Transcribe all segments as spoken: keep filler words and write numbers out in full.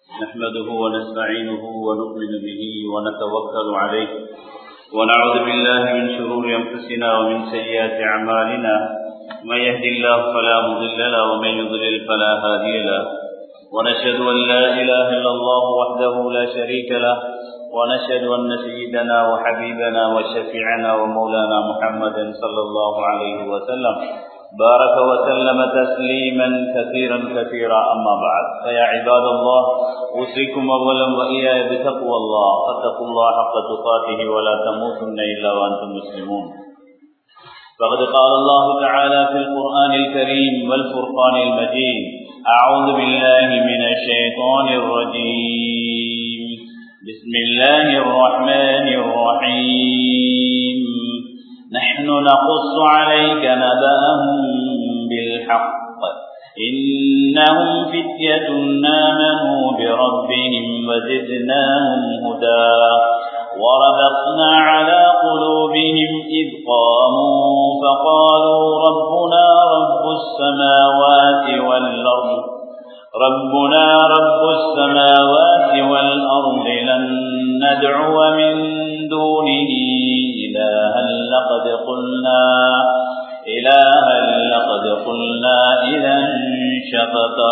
نحمده ونستعينه ونؤمن به ونتوكل عليه ونعوذ بالله من شرور أنفسنا ومن سيئات أعمالنا من يهد الله فلا مضل له ومن يضلل فلا هادي له ونشهد أن لا إله إلا الله وحده لا شريك له ونشهد أن سيدنا وحبيبنا وشفيعنا ومولانا محمدا صلى الله عليه وسلم بارك وسلم تسليما كثيرا كثيرا أما بعد فيا عباد الله أوصيكم أولا وإياي بتقوى الله فاتقوا الله حق تقاته ولا تموتن إلا وأنتم مسلمون فقد قال الله تعالى في القرآن الكريم والفرقان المجيد أعوذ بالله من الشيطان الرجيم بسم الله الرحمن الرحيم نحن نقص عليك نبأهم بالحق إنهم فتية آمنوا بربهم وزدناهم هدى وربطنا على قلوبهم إذ قاموا فقالوا ربنا رب السماوات والأرض ربنا رب السماوات والأرض لن ندعو من دونه إلها لقد قلنا إلها لقد قلنا إذا شططا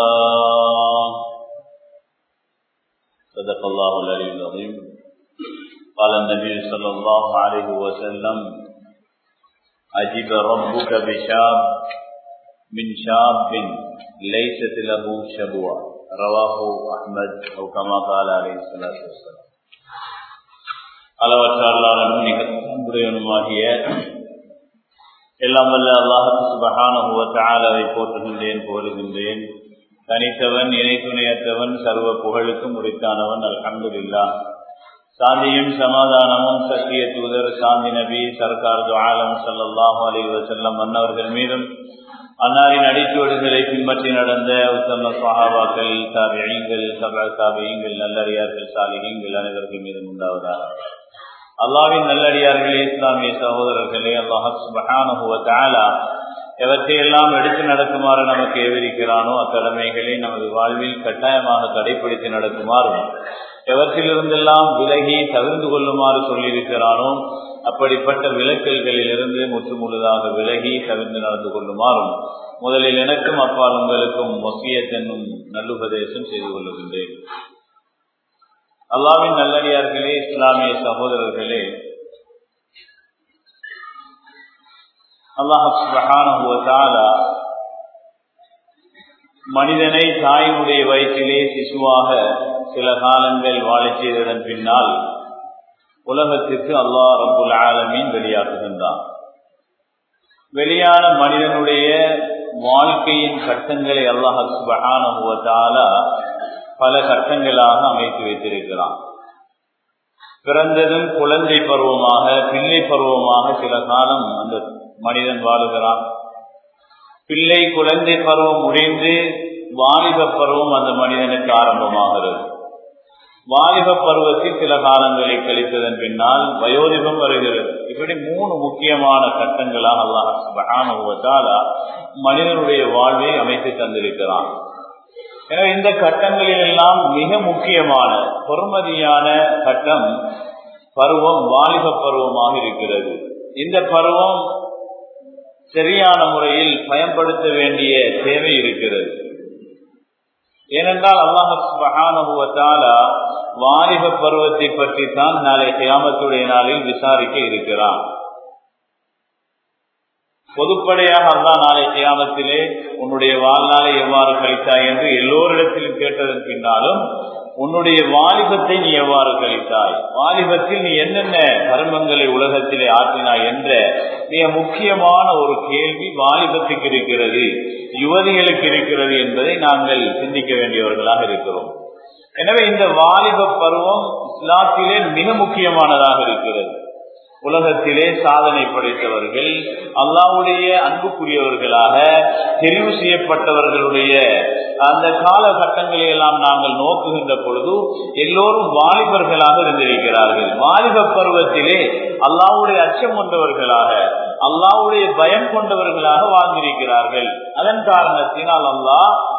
صدق الله العلي العظيم قال النبي صلى الله عليه وسلم عجب ربك بشاب من شاب ليست له شبوة رواه أحمد أو كما قال عليه الصلاة والسلام அளவற்ற அல்லாஹ்வின் நிகழ்ச்சியுமாகிய எல்லாம் வல்ல அல்லாஹ் சுப்ஹானஹு வ தஆலாவை போற்றுகின்றேன் புகழுகின்றேன். தனித்தவன் இணை துணையற்றவன் சர்வ புகழுக்கும் உரித்தானவன் அல்ஹம்துலில்லாஹ். சாந்தியும் சமாதானமும் சத்திய தூதர் சாந்தி நபி சர்க்கார் து ஆலம் ஸல்லல்லாஹு அலைஹி வஸல்லம் அன்னவர்கள் மீதும் அன்னாரின் அடிச்சுவடுகளை பின்பற்றி நடந்த உத்தம சஹாபாக்கள் தாபிஈன்கள் தபஅ தாபிஈன்கள் நல்லடியார்கள் சாலிஹீன்கள் அனைவர்கள் மீதும் உண்டாவதாக. அல்லாஹ்வின் நல்லடியார்களே இஸ்லாமிய சகோதரர்களே, அல்லாஹ் சுப்ஹானஹு வ தஆலா எவற்றையெல்லாம் எடுத்து நடக்குமாறு நமக்கு ஏவிருக்கிறானோ அக்கடமைகளை நமது வாழ்வில் கட்டாயமாக கடைபிடித்து நடக்குமாறும் எவற்றிலிருந்தெல்லாம் விலகி தவிர்ந்து கொள்ளுமாறு சொல்லியிருக்கிறானோ அப்படிப்பட்ட விலக்கல்களிலிருந்து முற்று முழுதாக விலகி தவிர்த்து நடந்து கொள்ளுமாறும் முதலில் எனக்கும் அப்பால் உங்களுக்கும் வசியத் என்னும் நல்லுபதேசம் செய்து கொள்ளுகின்றேன். அல்லாஹ்வின் நல்லடியார்களே, இஸ்லாமிய சகோதரர்களே, அல்லாஹ் சுப்ஹானஹு வ தஆலா மனிதனை தாயினுடைய வயிற்றிலே சிசுவாக சில காலங்கள் வாழச் செய்ததன் பின்னால் உலகத்திற்கு அல்லாஹ் ரப்புல் ஆலமீன் வெளியாக்குகின்றான். வெளியான மனிதனுடைய வாழ்க்கையின் கட்டங்களை அல்லாஹ் சுப்ஹானஹு வ தஆலா பல கட்டங்களாக அமைத்து வைத்திருக்கிறான். பிறந்ததும் குழந்தை பருவமாக பிள்ளை பருவமாக சில காலம் அந்த மனிதன் வாழுகிறான். பிள்ளை குழந்தை பருவம் முடிந்து வாலிப பருவம் அந்த மனிதனுக்கு ஆரம்பமாகிறது. வாலிப பருவத்தில் சில காலங்களை கழித்ததன் பின்னால் வயோதிபம் வருகிறது. இப்படி மூணு முக்கியமான கட்டங்களாக அல்லாஹ் சுப்ஹானஹு வ தஆலா மனிதனுடைய வாழ்வை அமைத்து தந்திருக்கிறான். எனவே இந்த கட்டங்களில் எல்லாம் மிக முக்கியமான பொறுமதியான கட்டம் பருவம் வாலிப பருவமாக இருக்கிறது. இந்த பருவம் சரியான முறையில் பயன்படுத்த வேண்டிய தேவை இருக்கிறது. ஏனென்றால் அல்லாஹ் சுப்ஹானஹு வ தஆலா வாலிப பருவத்தை பற்றி தான் நாளை கியாமத்துடைய நாளில் விசாரிக்க இருக்கிறான். பொதுப்படையாக அல்லாஹ் நாளை கியாமத்திலே உன்னுடைய வாழ்நாளை எவ்வாறு கழித்தாய் என்று எல்லோரிடத்திலும் கேட்டதன் பின்னாலும் உன்னுடைய வாலிபத்தை நீ எவ்வாறு கழித்தாய், வாலிபத்தில் நீ என்னென்ன கர்மங்களை உலகத்திலே ஆற்றினாய் என்ற மிக முக்கியமான ஒரு கேள்வி வாலிபத்துக்கு இருக்கிறது, யுவதிகளுக்கு இருக்கிறது என்பதை நாங்கள் சிந்திக்க வேண்டியவர்களாக இருக்கிறோம். எனவே இந்த வாலிப பருவம் இஸ்லாத்திலே மிக முக்கியமானதாக இருக்கிறது. உலகத்திலே சாதனை படைத்தவர்கள், அல்லாஹ்வுடைய அன்புக்குரியவர்களாக தெரிவு செய்யப்பட்டவர்களுடைய அந்த காலகட்டங்களை எல்லாம் நாங்கள் நோக்குகின்ற பொழுது எல்லோரும் வாலிபர்களாக இருந்திருக்கிறார்கள். வாலிப பருவத்திலே அல்லாஹ்வுடைய அச்சம் கொண்டவர்களாக, அல்லாஹ்வுடைய பயம் கொண்டவர்களாக வாழ்ந்திருக்கிறார்கள். அதன் காரணத்தினால் அல்லாஹ்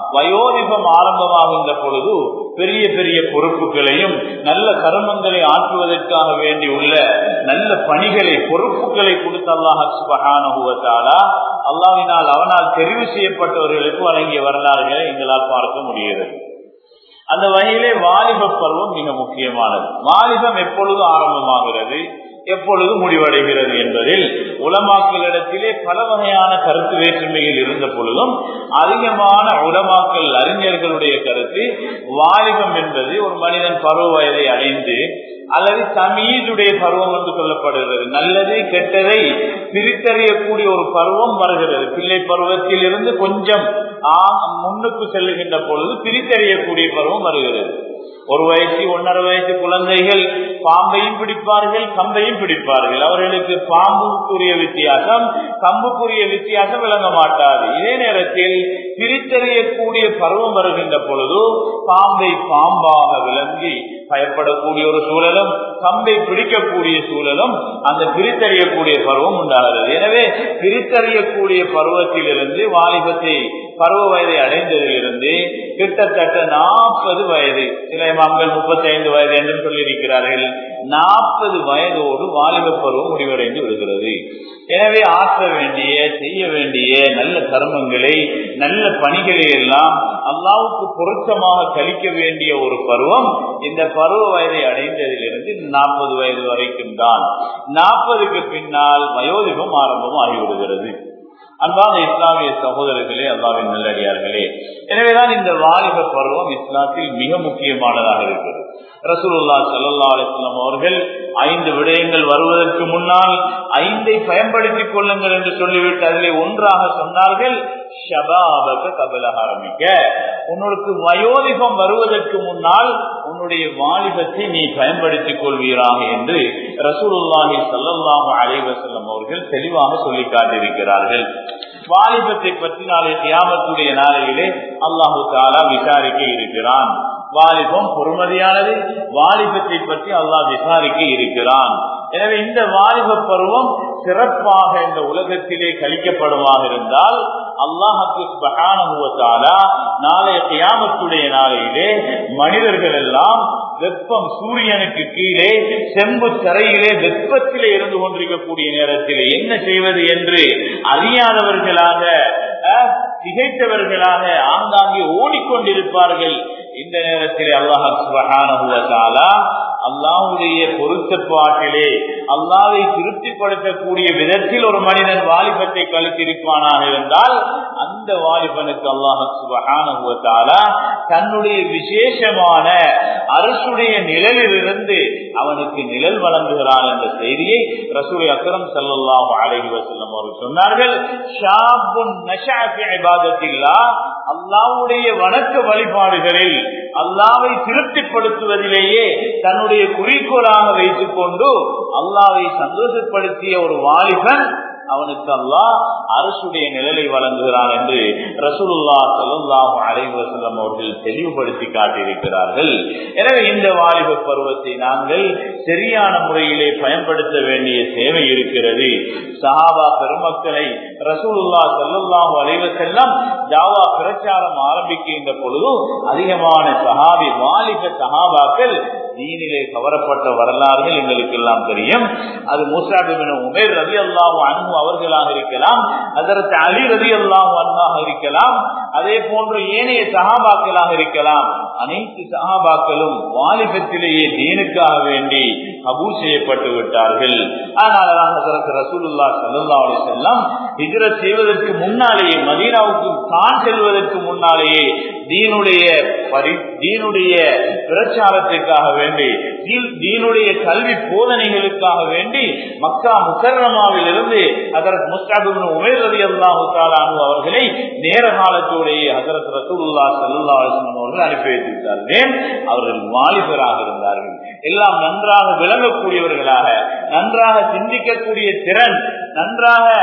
வயோதிபம் ஆரம்பமாகின்ற பொழுது பெரிய பெரிய பொறுப்புகளையும் நல்ல கர்மங்களை ஆற்றுவதற்காக வேண்டி உள்ள நல்ல பணிகளை பொறுப்புகளை கொடுத்த அல்லாஹ் சுப்ஹானஹு வ தஆலா அல்லாஹ்வினால் அவனால் தெரிவு செய்யப்பட்டவர்களுக்கு வழங்கிய வரலாறுகளை எங்களால் பார்க்க முடிகிறது. அந்த வகையிலே வாலிப பருவம் மிக முக்கியமானது. வாலிபம் எப்பொழுது ஆரம்பமாகிறது, எப்பொழுது முடிவடைகிறது என்பதில் உலமாக்களிடத்திலே பல வகையான கருத்து வேற்றுமைகள் இருந்த பொழுதும் அதிகமான உலமாக்கள் அறிஞர்களுடைய கருத்து வாலிபம் என்பது ஒரு மனிதன் பருவ வயதை அடைந்து அல்லது தமீதுடைய பருவம் என்று சொல்லப்படுகிறது. நல்லது கெட்டதை பிரித்தறியக்கூடிய ஒரு பருவம் வருகிறது. பிள்ளை பருவத்தில் இருந்து கொஞ்சம் முன்னுக்கு செல்லுகின்ற பொழுது பிரித்தறியக்கூடிய பருவம் வருகிறது. ஒரு வயசு ஒன்னரை வயசு குழந்தைகள் பாம்பையும் பிடிப்பார்கள், கம்பையும் பிடிப்பார்கள். அவர்களுக்கு பாம்புக்குரிய வித்தியாசம் கம்புக்குரிய வித்தியாசம் விளங்க மாட்டாது. இதே நேரத்தில் பிரித்தறியக்கூடிய பருவம் வருகின்ற பொழுது பாம்பை பாம்பாக விளங்கி பயப்படக்கூடிய ஒரு சூழலும் கம்பை பிடிக்கக்கூடிய சூழலும் அந்த பிரித்தறியக்கூடிய பருவம் உண்டாகிறது. எனவே பிரித்தறியக்கூடிய பருவத்திலிருந்து வாலிபத்தை பருவ வயதை அடைந்ததிலிருந்து கிட்டத்தட்ட நாற்பது வயது, சில இமாம்கள் முப்பத்தி ஐந்து வயது என்று சொல்லியிருக்கிறார்கள், நாற்பது வயதோடு வாலிப பருவம் முடிவடைந்து விடுகிறது. எனவே ஆற்ற வேண்டிய செய்ய வேண்டிய நல்ல கர்மங்களை நல்ல பணிகளை எல்லாம் அல்லாஹ்வுக்கு பொருத்தமாக கழிக்க வேண்டிய ஒரு பருவம் இந்த பருவ வயதை அடைந்ததிலிருந்து நாற்பது வயது வரைக்கும் தான். நாற்பதுக்கு பின்னால் வயோதிபம் ஆரம்பம் ஆகிவிடுகிறது. அன்பான இஸ்லாமிய சகோதரர்களே, அல்லாஹ்வின் நல்லடியார்களே, எனவேதான் இந்த வாலிப பருவம் இஸ்லாத்தில் மிக முக்கியமானதாக இருக்கிறது. ரசூலுல்லாஹ் ஸல்லல்லாஹு அலைஹி வஸல்லம் அவர்கள் ஐந்து விடயங்கள் வருவதற்கு முன்னால் ஐந்தை பயன்படுத்திக் கொள்ளுங்கள் என்று சொல்லிவிட்டு அதிலே ஒன்றாக சொன்னார்கள், ஷபாபக கபல ஹரமிக, உன்னுடைய வயோதிபம் வருவதற்கு முன்னால் உன்னுடைய வாலிபத்தை நீ பயன்படுத்திக் கொள்வீராக என்று ரசூலுல்லாஹி ஸல்லல்லாஹு அலைஹி வஸல்லம் அவர்கள் தெளிவாக சொல்லி காட்டியிருக்கிறார்கள். வாலிபத்தை பற்றி நாளை கியாமத்துடைய நாளையிலே அல்லாஹு தஆலா விசாரிக்க இருக்கிறான். வாலிபம் பொறுமதியானது, வாலிபத்தை பற்றி அல்லாஹ் விசாரிக்க இருக்கிறான். எனவே இந்த வாலிப பருவம் சிறப்பாக இந்த உலகத்திலே கழிக்கப்படுமாக இருந்தால் அல்லாஹ்வுக்கு சுப்ஹானஹு வ தஆலா நாளைய கியாமத்துடைய நாளையிலே மனிதர்கள் எல்லாம் வெப்பம் சூரியனுக்கு கீழே செம்பு தரையிலே வெப்பத்திலே இருந்து கொண்டிருக்கக்கூடிய நேரத்தில் என்ன செய்வது என்று அறியாதவர்களாக திகைத்தவர்களாக ஆங்காங்கே ஓடிக்கொண்டிருப்பார்கள். இந்த நேரத்தில் அல்லாஹ் சுப்ஹானஹு வ தஆலா அல்லாஹ்வுடைய பொருத்தப்பாட்டிலே அல்லாஹ்வை திருப்திப்படுத்தக்கூடிய விதத்தில் ஒரு மனிதன் வாலிபத்தை கழித்திருப்பானாக இருந்தால் அந்த வாலிபனுக்கு அல்லாஹ் சுப்ஹானஹு வ தஆலா தன்னுடைய விசேஷமான அரசுடைய நிழலிலிருந்து அவனுக்கு நிழல் வழங்குகிறான் என்ற செய்தியை ரசூல் அக்ரம் ஸல்லல்லாஹு அலைஹி வஸல்லம் அவர்கள் சொன்னார்கள். ஷாபுன் நஷஅ ஃபி இபாதத்தில்லாஹ், அல்லாஹ்வுடைய வணக்க வழிபாடுகளில் அல்லாஹ்வை திருப்திப்படுத்துவதிலேயே தன்னுடைய குறிக்கோளாக வைத்துக் கொண்டு அல்லாஹ்வை சந்தோஷப்படுத்திய ஒரு வாலிபன் அவனுக்கு அல்லாஹ் அரசுடைய நிழலை வழங்குகிறான் என்று ரசூலுல்லாஹ் ஸல்லல்லாஹு அலைஹி வஸல்லம் அவர்கள் தெளிவுபடுத்தி காட்டியிருக்கிறார்கள். எனவே இந்த வாலிப பருவத்தை நாங்கள் சரியான முறையிலே பயன்படுத்த வேண்டிய தேவை இருக்கிறது. சஹாபா பெருமக்களை ரசூலுல்லாஹ் ஸல்லல்லாஹு அலைஹி வஸல்லம் தாவா பிரச்சாரம் ஆரம்பிக்கின்ற பொழுது அதிகமான சஹாபி வாலிப சஹாபாக்கள் தீனிலே கவரப்பட்ட வரலாறுகள் எங்களுக்கு எல்லாம் தெரியும். அது முஸஅப் இப்னு உமைர் ரலியல்லாஹு அன்ஹு அவர்களாக இருக்கலாம், ஹஜ்ரத் அலி ரலியல்லாஹு அன்ஹாக இருக்கலாம், அதே போன்று ஏனைய சஹாபாக்களாக இருக்கலாம். அனைத்து சஹாபாக்களும் வாலிபத்திலேயே தீனுக்காக வேண்டி கபூல் செய்யப்பட்டு விட்டார்கள். ஆனால் ஹஜ்ரத் ரசூலுல்லாஹ் ஸல்லல்லாஹு அலைஹி வஸல்லம் ஹிஜ்ரத் செய்வதற்கு முன்னாலேயே, மதீனாவுக்கு தான் செல்வதற்கு முன்னாலேயே தீனுடைய தீனுடைய பிரச்சாரத்திற்காக வேண்டி, தீனுடைய கல்வி போதனைகளுக்காக வேண்டி மக்கா முக்கர்ரமாவில் இருந்து ஹஜ்ரத் முஸ்அப் இப்னு உமைர் ரலியல்லாஹு தஆலா அன்ஹு அவர்களை நேர காலத்தோடைய ஹஜ்ரத் ரசூலுல்லாஹ் ஸல்லல்லாஹு அலைஹி வஸல்லம் அவர்கள் அனுப்பி வைத்திருந்தார்கள். அவர்கள் வாலிபராக இருந்தார்கள், எல்லாம் நன்றாக விளங்கக்கூடியவர்களாக, நன்றாக சிந்திக்கக்கூடிய திறன், நன்றாக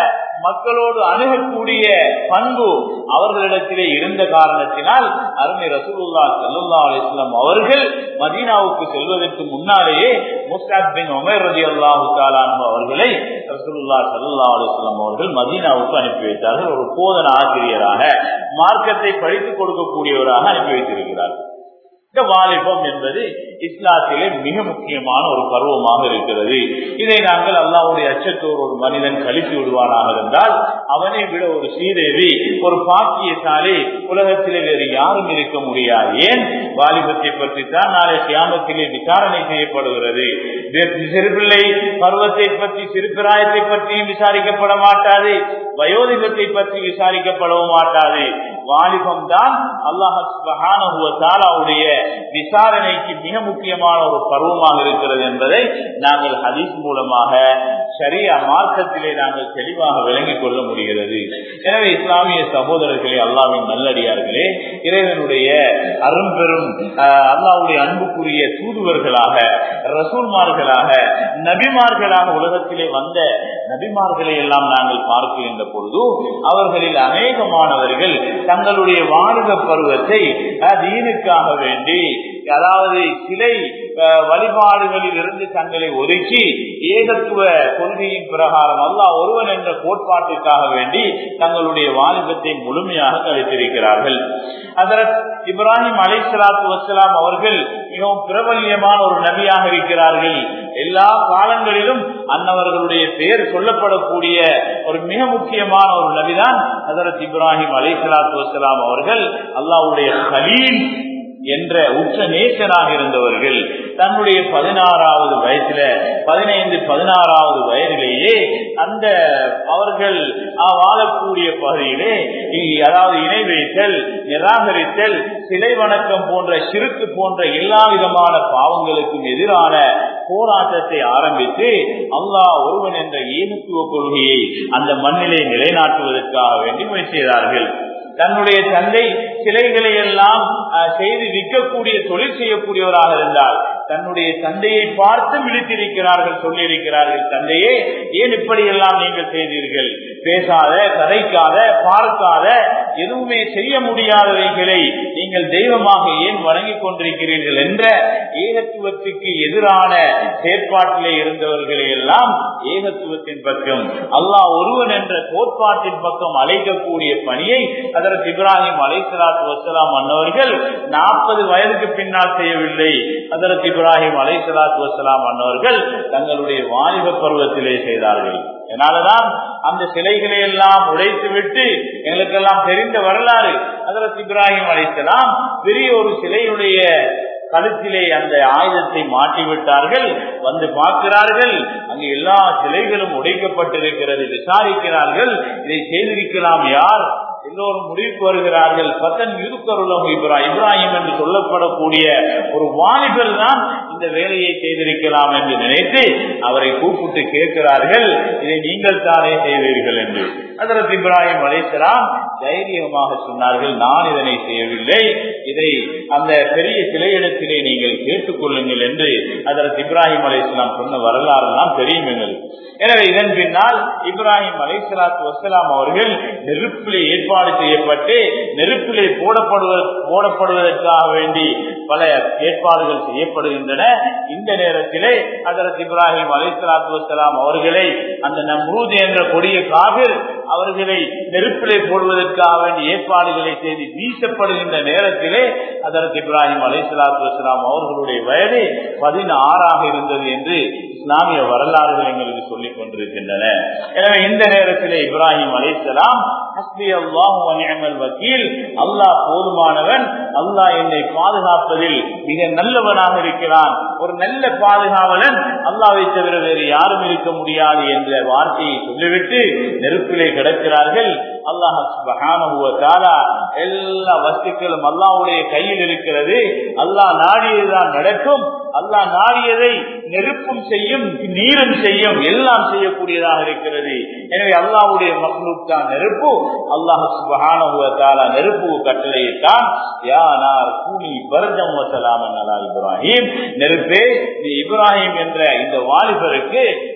மக்களோடு அணுகக்கூடிய பண்பு அவர்களிடத்திலே இருந்த காரணத்தினால் அருமை ரசூலுல்லாஹி ஸல்லல்லாஹு அலைஹி வஸல்லம் அவர்கள் மதீனாவுக்கு செல்வதற்கு முன்னாலேயே முஸ்அப் பின் உமைர் ரலியல்லாஹு தஆலா அன்ஹு அவர்களை ரசூலுல்லாஹி ஸல்லல்லாஹு அலைஹி வஸல்லம் அவர்கள் மதீனாவுக்கு அனுப்பி வைத்தார்கள். ஒரு போதன ஆசிரியராக, மார்க்கத்தை படித்துக் கொடுக்கக்கூடியவராக அனுப்பி வைத்திருக்கிறார். இந்த வாலிபம் என்பது இஸ்லாத்திலே மிக முக்கியமான ஒரு பருவமாக இருக்கிறது. இதை நாங்கள் அல்லாஹ்வுடைய அச்சத்தோடு ஒரு மனிதன் கழித்து விடுவானாக இருந்தால் அவனை விட ஒரு ஸ்ரீதேவி, ஒரு பாக்கியசாலி உலகத்திலே வேறு யாரும் இருக்க முடியாது. ஏன்? வாலிபத்தை பற்றி தான் நாளை கியாமத்திலே விசாரணை செய்யப்படுகிறது. சிறுபிள்ளை பருவத்தை பற்றி, சிறுபிராயத்தை பற்றியும் விசாரிக்கப்பட மாட்டாது, வயோதிகத்தை பற்றி விசாரிக்கப்படவும் மாட்டாது. வாலிபம் தான் அல்லாஹ் சுப்ஹானஹு வ தஆலாவுடைய விசாரணைக்கு மிக முக்கியமான ஒரு பருவமாக இருக்கிறது என்பதை நாங்கள் ஹதீஸ் மூலமாக ஷரியா மார்க்கத்திலே நாங்கள் தெளிவாக விளங்கிக் கொள்ள முடிகிறது. எனவே இஸ்லாமிய சகோதரர்களே, அல்லாஹ்வின் நல்லடியார்களே, இறைவனுடைய அரும்பெரும் அல்லாஹ்வுடைய அன்புக்குரிய தூதுவர்களாக, ரசூல்மார்களாக, நபிமார்களாக உலகத்திலே வந்த நபிமார்களை எல்லாம் நாங்கள் பார்க்கின்ற பொழுது அவர்களில் அநேகமானவர்கள் தங்களுடைய வாலிப பருவத்தை தீனுக்காக வேண்டி, அதாவது சிலை வழிபாடுகளில் இருந்து தங்களை ஒதுக்கி ஏகத்துவ கொள்கையின் பிரகாரம் அல்லாஹ் ஒருவன் என்ற கோட்பாட்டிற்காக வேண்டி தங்களுடைய வாலிபத்தை முழுமையாக கழித்திருக்கிறார்கள். ஹஜ்ரத் இப்ராஹிம் அலைஹிஸ்ஸலாத்து வஸ்ஸலாம் அவர்கள் மிகவும் பிரபல்யமான ஒரு நபியாக இருக்கிறார்கள். எல்லா காலங்களிலும் அன்னவர்களுடைய பெயர் சொல்லப்படக்கூடிய ஒரு மிக முக்கியமான ஒரு நபிதான் ஹஜ்ரத் இப்ராஹிம் அலைஹிஸ்ஸலாத்து வஸ்ஸலாம் அவர்கள். அல்லாஹ்வுடைய கலீல் என்ற உச்ச நேசனாக இருந்தவர்கள். தன்னுடைய பதினாறாவது வயசுல பதினைந்து பதினாறாவது வயதிலேயே அந்த அவர்கள் வாழக்கூடிய பகுதியிலே, அதாவது இணை வைத்தல், நிராகரித்தல், சிலை வணக்கம் போன்ற சிறுக்கு போன்ற எல்லா விதமான பாவங்களுக்கும் எதிரான போராட்டத்தை ஆரம்பித்து அல்லாஹ் ஒருவன் என்ற ஏகத்துவ கொள்கையை அந்த மண்ணிலே நிலைநாட்டுவதற்காக வேண்டி முயற்சி செய்தார்கள். தன்னுடைய தந்தை சிலைகளை எல்லாம் செய்து விற்கக்கூடிய தொழில் செய்யக்கூடியவராக இருந்தால் தன்னுடைய தந்தையை பார்த்து விழித்திருக்கிறார்கள், சொல்லியிருக்கிறார்கள், தந்தையே ஏன் இப்படி எல்லாம் நீங்கள் செய்தீர்கள்? பேசாத, கதைக்காத, பார்க்காத, எதுவுமே செய்ய முடியாதவைகளை நீங்கள் தெய்வமாக ஏன் வணங்கிக் கொண்டிருக்கிறீர்கள் என்ற ஏகத்துவத்துக்கு எதிரான செயற்பாட்டிலே இருந்தவர்களை எல்லாம் ஏகத்துவத்தின் பக்கம், அல்லாஹ் ஒருவன் என்ற கோட்பாட்டின் பக்கம் அழைக்கக்கூடிய பணியை ஹஜ்ரத் இப்ராஹிம் அலைஹிஸ்ஸலாத்து வஸ்ஸலாம் அன்னவர்கள் நாற்பது வயதுக்கு பின்னால் செய்யவில்லை. ஹஜ்ரத் இப்ராஹிம் அலைஹிஸ்ஸலாத்து வஸ்ஸலாம் அன்னவர்கள் தங்களுடைய வாலிப பருவத்திலே செய்தார்கள். அதனாலதான் அந்த சிலைகளை எல்லாம் உடைத்து விட்டு எங்களுக்கெல்லாம் தெரிந்த வரலாறு, ஹஜ்ரத் இப்ராஹிம் அலைஹிஸ்ஸலாம் பெரிய ஒரு சிலையுடைய கழுத்திலே அந்த ஆயுதத்தை மாட்டிவிட்டார்கள். வந்து பார்க்கிறார்கள், அங்கு எல்லா சிலைகளும் உடைக்கப்பட்டிருக்கிறது. விசாரிக்கிறார்கள், இதை செய்திருக்கலாம் யார்? எல்லோரும் முடிவுக்கு வருகிறார்கள். பத்தன் யுதுக்கருளம் இப்ராஹிம் இப்ராஹிம் என்று சொல்லப்படக்கூடிய ஒரு வாலிபர் தான் இந்த வேலையை செய்திருக்கலாம் என்று நினைத்து அவரை கூப்பிட்டு கேட்கிறார்கள், இதை நீங்கள் தானே செய்தீர்கள் என்று. ஹஜ்ரத் இப்ராஹிம் அலைஹிஸ்ஸலாம் தைரியமாக சொன்னார்கள், நான் இதனை செய்யவில்லை, இதை அந்த பெரிய சிலையிடத்திலே நீங்கள் கேட்டுக் கொள்ளுங்கள் என்று ஹஜ்ரத் இப்ராஹிம் அலைஹிஸ்ஸலாம் சொன்ன வரலாறு எல்லாம் தெரியும் எங்களுக்கு. எனவே இதன் பின்னால் இப்ராஹிம் அலைஹிஸ்ஸலாத்து வஸ்ஸலாம் அவர்கள் நெருப்பிலே ஏற்பாடு செய்யப்பட்டு நெருப்பிலே போடப்படுவ போடப்படுவதற்காக வேண்டி பல ஏற்பாடுகள் செய்யப்படுகின்றன. இந்த நேரத்திலே ஹஜ்ரத் இப்ராஹிம் அலைஹிஸ்ஸலாத்து வஸ்ஸலாம் அவர்களை அந்த நம்ரூத் என்ற கொடிய காபிர் அவர்களை நெருப்பிலே போடுவதற்காக வேண்டி ஏற்பாடுகளை செய்து வீசப்படுகின்ற நேரத்திலே ஹஜ்ரத் இப்ராஹிம் அலைஹிஸ்ஸலாத்து வஸ்ஸலாம் அவர்களுடைய வயது பதினாறாக இருந்தது என்று இஸ்லாமிய வரலாறுகள் எங்களுக்கு சொல்லிக் கொண்டிருக்கின்றன. எனவே இந்த நேரத்திலே இப்ராஹிம் அலைஹிஸ்ஸலாம் ஹஸ்பி அல்லாஹு வ நிஅமல் வக்கீல், அல்லாஹ் போதுமானவன், அல்லாஹ் என்னை பாதுகாப்பதில் மிக நல்லவனாக இருக்கிறான், ஒரு நல்ல பாதுகாவலன் அல்லாஹ்வை தவிர வேறு யாரும் இருக்க முடியாது என்ற வார்த்தையை சொல்லிவிட்டு நெருப்பிலே கிடக்கிறார்கள். அல்லாஹ் சுப்ஹானஹு வ தஆலா எல்லா வஸ்துக்களும் அல்லாஹ்வுடைய கையில் இருக்கிறது. அல்லாஹ் நாடியதுதான் நடக்கும். அல்லாஹ் நாடியதை நெருப்பும் செய்யும், நீரும் செய்யும், எல்லாம் செய்யக்கூடியதாக இருக்கிறது. எனவே அல்லாஹ்வுடைய மக்லூக் தான் நெருப்பு. அல்லாஹ் சுப்ஹானஹு வ தஆலா நெருப்பு கட்டளையிட்டான், யா நார் கூனி பர்தம் வ ஸலாமன் அலா இப்ராஹிம், நெருப்பே நீ இப்ராஹிம் என்ற இந்த வாலிபருக்கு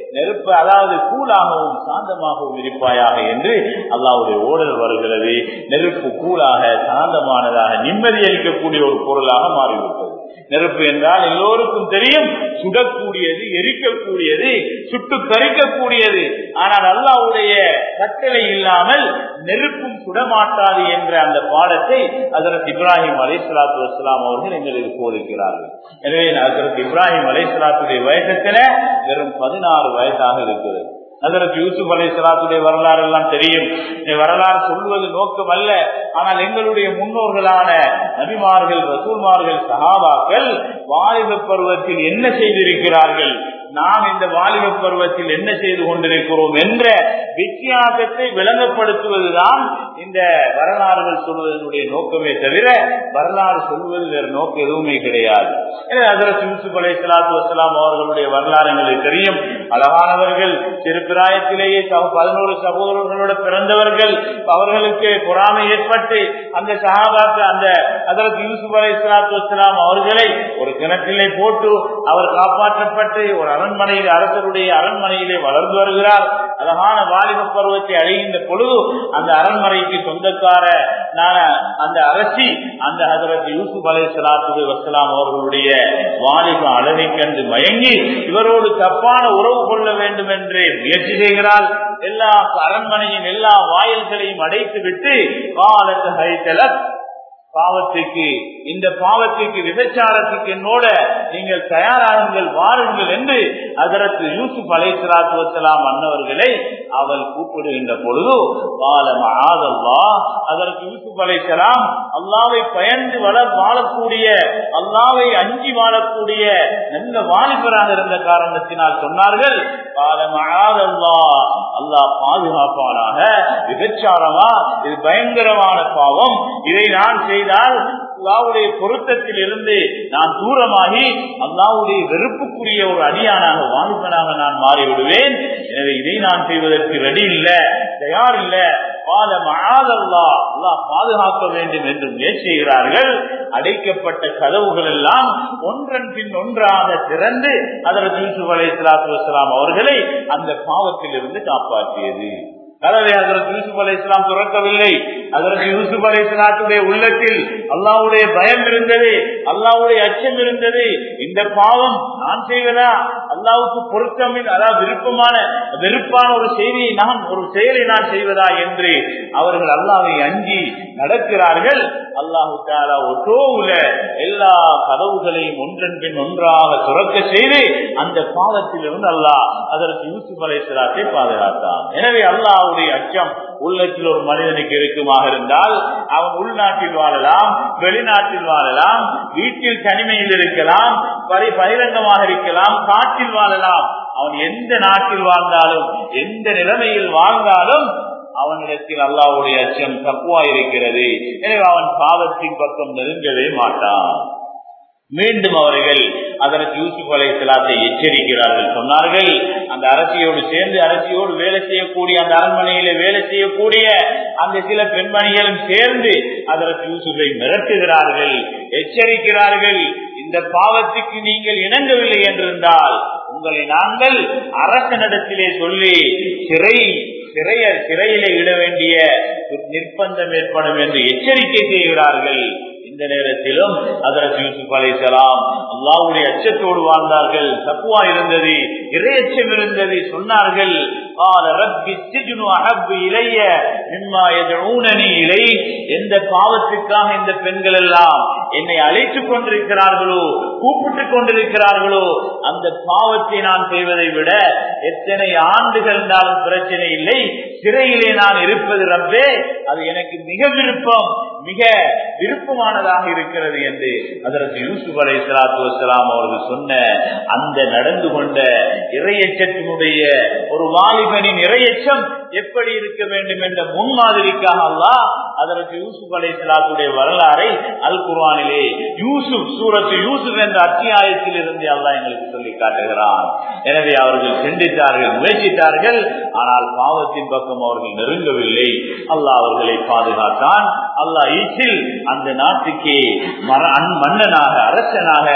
நெருப்பு அதாவது கூலாகவும் சாந்தமாகவும் இருப்பாயாக என்று அல்லாஹ்வுடைய ஓடல் வருகிறது. நெருப்பு கூலாக சாந்தமானதாக நிம்மதி அளிக்கக்கூடிய ஒரு பொருளாக மாறிவிட்டது. நெருப்பு என்றால் எல்லோருக்கும் தெரியும், சுடக்கூடியது, எரிக்கக்கூடியது, சுட்டு கரிக்கக்கூடியது. ஆனால் அல்லாஹ்வுடைய கட்டளை இல்லாமல் நெருப்பும் சுடமாட்டாது என்ற அந்த பாடத்தை ஹஜ்ரத் இப்ராஹிம் அலைஹிஸ்ஸலாத்து வஸ்ஸலாம் அவர்கள் எங்களுக்கு போதிக்கிறார்கள். எனவே ஹஜ்ரத் இப்ராஹிம் அலைஹிஸ்ஸலாத்துடைய வயசத்தில வெறும் பதினாறு வயசாக இருக்கிறது. ஹஜ்ரத் யூசுப் அலைஹிஸ்ஸலாத்துடைய வரலாறு எல்லாம் தெரியும். வரலாறு சொல்வது நோக்கம் அல்ல, ஆனால் எங்களுடைய முன்னோர்களான நபிமார்கள், ரசூல்மார்கள், சஹாபாக்கள் வாலிப பருவத்தில் என்ன செய்திருக்கிறார்கள், நாம் இந்த வாலிப பருவத்தில் என்ன செய்து கொண்டிருக்கிறோம் என்ற வித்தியாசத்தை விளங்கப்படுத்துவதுதான் இந்த வரலாறுகள் சொல்வதனுடைய நோக்கமே தவிர வரலாறு சொல்வது வேறு நோக்கம் எதுவுமே கிடையாது. எனவே ஹஜ்ரத் யூசுப் அலைஹிஸ்ஸலாத்து வஸ்ஸலாம் அவர்களுடைய வரலாறு எங்களுக்கு தெரியும். அழகானவர்கள், சிறு பிராயத்திலேயே பதினோரு சகோதரர்களோடு பிறந்தவர்கள். அவர்களுக்கு பொறாமை ஏற்பட்டு அந்த சஹாபாக்கு அந்த ஹஜ்ரத் யூசுப் அலைஹிஸ்ஸலாத்து வஸ்ஸலாம் அவர்களை ஒரு கிணற்றிலே போட்டு அவர் காப்பாற்றப்பட்டு ஒரு அரண்மனையில், அரசருடைய அரண்மனையிலே வளர்ந்து வருகிறார். அழகான வாலிப பருவத்தை அடைகின்ற பொழுது அந்த அரண்மனைக்கு சொந்தக்கார அந்த அரசி அந்த ஹஜ்ரத் யூசுப் அலைஹிஸ்ஸலாத்து வஸ்ஸலாம் அவர்களுடைய வாலிப அழகை கண்டு மயங்கி இவரோடு தப்பான உறவு கொள்ள வேண்டும் என்று முயற்சி செய்கிறார். எல்லா அரண்மனையின் எல்லா வாயில்களையும் அடைத்து விட்டு பாவத்துக்கு, இந்த பாவத்துக்கு, விபச்சாரத்துக்கு என்னோட நீங்கள் தயாராகுங்கள், வாருங்கள் என்று ஹஜ்ரத் யூசுப் அலைஹிஸ்ஸலாத்து வஸ்ஸலாம் அன்னவர்களை அவள் கூப்பிடுகின்ற பொழுது அதற்கு யூசுப் அலைஹிஸ்ஸலாம் அல்லாஹ்வை பயந்து வளர் வாழக்கூடிய, அல்லாஹ்வை அஞ்சி வாழக்கூடிய நல்ல வாலிபராக இருந்த காரணத்தினால் சொன்னார்கள், அல்லாஹ் பாதுகாப்பானாக, விபச்சாரமா, இது பயங்கரமான பாவம், இதை நான் செய்தால் அல்லாஹ்வுடைய பொருத்தத்தில் இருந்து நான் தூரமாகி அல்லாஹ்வுடைய வெறுப்புக்குரிய ஒரு அடியானாக, வாலிபனாக நான் மாறிவிடுவேன். எனவே இதை நான் செய்வதற்கு ரெடி இல்ல, தயார் இல்ல. அல்லாஹ் பாதுகாக்க வேண்டும் என்று முயற்சி செய்கிறார்கள். அடைக்கப்பட்ட கதவுகள் எல்லாம் ஒன்றன் பின் ஒன்றாக திறந்து ஹஜ்ரத் யூசுப் அலைஹிஸ்ஸலாத்து வஸ்ஸலாம் அவர்களை அந்த பாவத்தில் இருந்து காப்பாற்றியது. கதவை ஹஜ்ரத் யூசுப் அலைஹிஸ்ஸலாம் திறக்கவில்லை. ஹஜ்ரத் யூசுப் அலைஹிஸ்ஸலாத்துடைய உள்ளத்தில் அல்லாஹ்வுடைய பயம் இருந்தது, அல்லாஹ்வுடைய அச்சம் இருந்தது. இந்த பாவம் நான் செய்வதா, அல்லாஹ்வுக்கு பொருத்தம், அதாவது விருப்பமான வெறுப்பான ஒரு செய்தியை நான், ஒரு செயலை நான் செய்வதா என்று அவர்கள் அல்லாஹ்வை அஞ்சி நடக்கிறார்கள். அல்லாஹு தஆலா ஒட்டோவுல எல்லா கதவுகளையும் ஒன்றன் பின் ஒன்றாக துறக்க செய்து அந்த பாவத்தில் இருந்து அல்லாஹ் ஹஜ்ரத் யூசுப் அலைஹிஸ்ஸலாத்தை பாதுகாத்தான். எனவே அல்லாஹ்வுடைய அச்சம் உள்ளத்தில் ஒரு மனிதனுக்கு இருக்குமாக இருந்தால் அவன் உள்நாட்டில் வாழலாம், வெளிநாட்டில் வாழலாம், வீட்டில் தனிமையில் இருக்கலாம், பகிரங்கமாக இருக்கலாம், காட்டில் வாழலாம். அவன் எந்த நாட்டில் வாழ்ந்தாலும் எந்த நிலைமையில் வாழ்ந்தாலும் அவனிடத்தில் அல்லாஹ்வுடைய அச்சம் தக்குவா இருக்கிறது. எனவே அவன் பாவத்தின் பக்கம் நெருங்கவே மாட்டான். மீண்டும் அவர்கள் அதற்கு யூசுப் அலைஹிஸ்ஸலாத்தை எச்சரிக்கிறார்கள். சொன்னார்கள், அந்த அரசியோடு சேர்ந்து அரசியோடு வேலை செய்யக்கூடிய, அந்த அரண்மனையிலே வேலை செய்யக்கூடிய அந்த சில பெண்மணிகளும் சேர்ந்து அதற்கு யூசுஃபை மிரட்டுகிறார்கள், எச்சரிக்கிறார்கள். இந்த பாவத்துக்கு நீங்கள் இணங்கவில்லை என்றிருந்தால் உங்களை நாங்கள் அரசனிடத்திலே சொல்லி சிறை சிறைய சிறையிலே இட வேண்டிய நிர்பந்தம் ஏற்படும் என்று எச்சரிக்கை செய்கிறார்கள். இந்த நேரத்திலும் ஹஜ்ரத் யூசுப் அலைஹிஸ்ஸலாம் அல்லாஹ்வுடைய அச்சத்தோடு வாழ்ந்தார்கள். தக்வா இருந்தது, இறையச்சம் இருந்தது. சொன்னார்கள், எந்த பாவத்துக்காக இந்த பெண்கள் எல்லாம் என்னை அழைத்துக் கொண்டிருக்கிறார்களோ, கூப்பிட்டுக் கொண்டிருக்கிறார்களோ, அந்த பாவத்தை நான் செய்வதை விட எத்தனை ஆண்டுகள் இருந்தாலும் பிரச்சனை இல்லை, சிறையிலே நான் இருப்பது ரப்பே அது எனக்கு மிக விருப்பம், மிக விருப்பமானதாக இருக்கிறது என்று ஹஜ்ரத் யூசுப் அலைஹிஸ்ஸலாத்து வஸ்ஸலாம் அவர்கள் சொன்ன அந்த நடந்து கொண்ட இறையச்சத்தினுடைய ஒரு வாலிபனின் இறையச்சம் எப்படி இருக்க வேண்டும் என்ற முன்மாதிரிக்காக அல்லாஹ் ஹஜ்ரத் யூசுப் அலைஹிஸ்ஸலாத்துடைய வரலாறை அல் குர்ஆனிலே யூசுப் சூரத்து யூசுப் என்ற அத்தியாயத்தில் இருந்து அல்லாஹ் எங்களுக்கு சொல்லி காட்டுகிறான். எனவே அவர்கள் சிந்தித்தார்கள், முயற்சித்தார்கள், ஆனால் பாவத்தின் பக்கம் அவர்கள் நெருங்கவில்லை. அல்லாஹ் அவர்களை பாதுகாத்தான். அல்லாஹ் ஈச்சில் அந்த நாட்டுக்கு மன்னனாக, அரசனாக